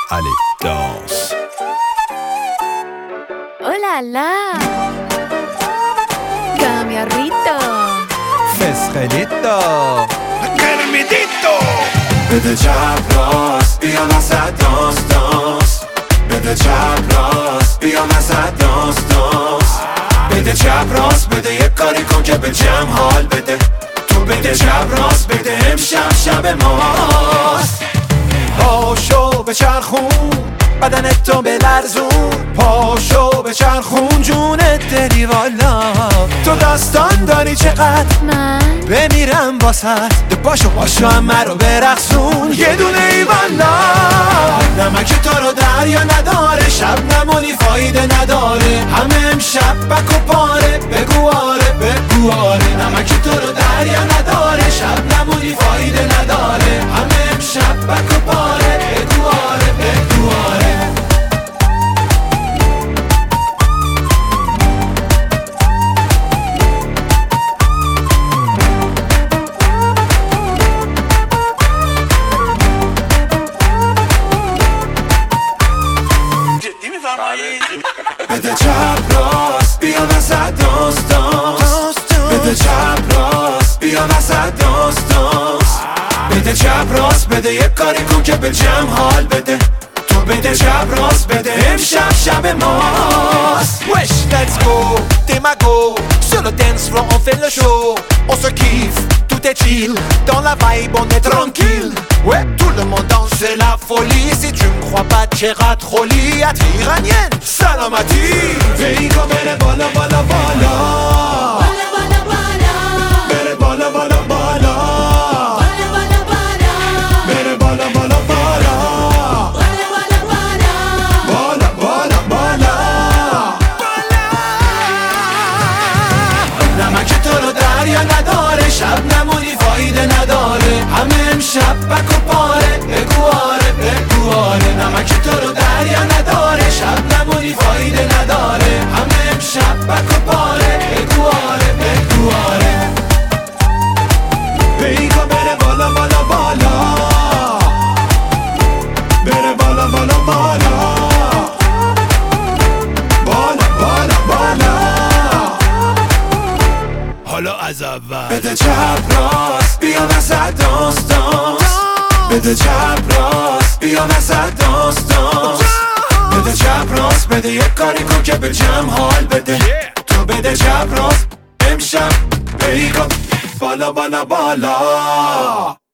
Allez, danse. Oh là là! Cambiarrito! Fesrelito. Kermidito. بده چپ راست بیا وسط دانس دانس. بده چپ راست بیا وسط دانس دانس. بده چپ راست بده یک کاری کن که به جمع حال بده. تو بده چپ راست بده امشب شب ماست. پاشو به چرخون بدنت تو بلرزون. پاشو به چرخون جونت دلی والا. تو داستان داری چقدر من بمیرم واسط. پاشو همه رو برقصون یه دونه ای والا. نمک تو رو دریا نداره شب نمونی فایده نداره. همه امشب بک و پاره بگو آره بگو آره. نمک تو رو دریا نداره شب نمونی فایده نداره. همه امشب بک و پاره بگو آره بگو آره. بده چپ راست بیا وسط دانس دانس. بده چپ راست بیا وسط دانس دانس. بده چپ راست بده یک کاری کن که به جمع حال بده. تو بده چپ راست بده امشب شب ماست. Wesh let's go Démago. Sur le dance floor on fait le show. On se kiffe, tout est chill. Dans la vibe on est tranquille. Ouais tout le monde danse c'est la folie. Si tu me crois pas t'iras trop lit. À iranienne Salamati. Veigo bere bala bala bala. Bala bala bala! Bere bala bala bala. Bala bala bala! Bere bala bala bala. Bala bala bala! Bala bala bala. نمک تو رو دریا نداره شب نمونی فایده نداره. همه امشب بک و پاره بگو آره بگو آره. نمک تو رو دریا نداره شب نمونی فایده نداره. همه امشب بک و پاره بگو آره بگو آره. بیگا بره بالا بالا بالا. بره بالا بالا بالا. بالا بالا بالا. حالا از اول. بده چپ راست بیا وسط دانس دانس. بده چپ راست بیا وسط دانس دانس. بده چپ راست بده یک کاری کن که به جمع حال بده. تو بده چپ راست امشب بیگا بالا بالا بالا.